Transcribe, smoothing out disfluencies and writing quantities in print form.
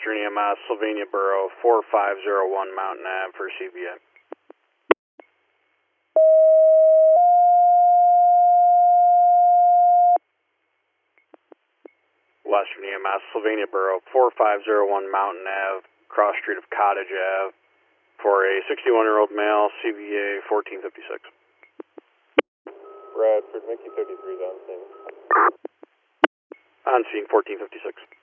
Western EMS, Sylvania Borough, 4501 Mountain Ave for CBA. Western EMS, Sylvania Borough, 4501 Mountain Ave, cross street of Cottage Ave, for a 61-year-old male, CBA 1456. Bradford, Mickey 33 is on scene. On scene 1456.